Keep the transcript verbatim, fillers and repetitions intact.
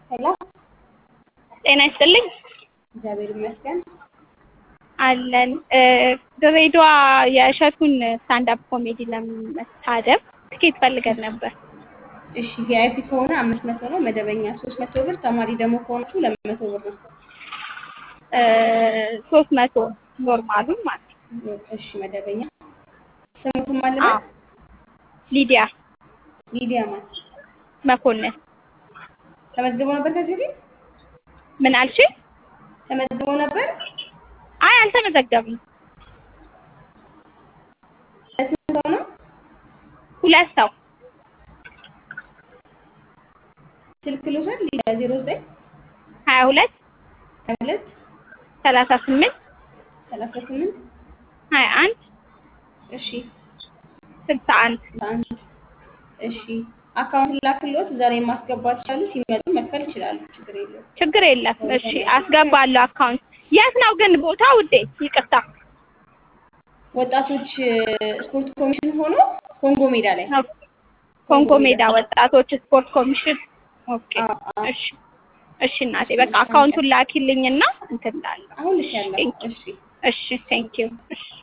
ሄሎ ጤና ይስጥልኝ። እግዚአብሔር ይመስገን። አለን ድሬዳዋ የእሸቱን ስታንዳፕ ኮሜዲ ለመታደም ትኬት ፈልገን ነበር። እሺ ቪአይፒ ከሆነ አምስት መቶ ነው፣ መደበኛ ሶስት መቶ ብር፣ ተማሪ ደግሞ ከሆናችሁ ሁለት መቶ ብር ነው። ሶስት መቶ ኖርማሉን ማለት ነው። እሺ መደበኛ ስሙትም አለበት። አዎ ሊዲያ ሊዲያ ማለት መኮንን። ተመዝግቦ ነበር ከዚህ በፊት ምን አልሽ? ተመዝግቦ ነበር? አይ አልተመዘገብንም። ለስንት ሰው ነው? ሁለት ሰው። ስልክ ልውሰድ። ሊዲያ ዜሮ ዘጠኝ ሀያ ሁለት ሀያ ሁለት ሰላሳ ስምንት ሰላሳ ስምንት ሀያ አንድ እሺ ስልሳ አንድ አንድ እሺ አካውንት ላክልዎት። ዛሬ ማስገባት ይችላሉ። ሲመጡ መክፈል ይችላሉ። ችግር የለውም። ችግር የለም። እሺ አስገባለሁ አካውንት። የት ነው ግን ቦታ ውዴ? ይቅርታ ወጣቶች ስፖርት ኮሚሽን ሆኖ ኮንጎ ሜዳ ላይ ኮንጎ ሜዳ ወጣቶች ስፖርት ኮሚሽን። ኦኬ እሺ እሺ እናቴ በቃ አካውንቱን ላኪልኝና እንትን እላለሁ። አሁን ልክ ያለው እሺ እሺ ቴንክ ዩ እሺ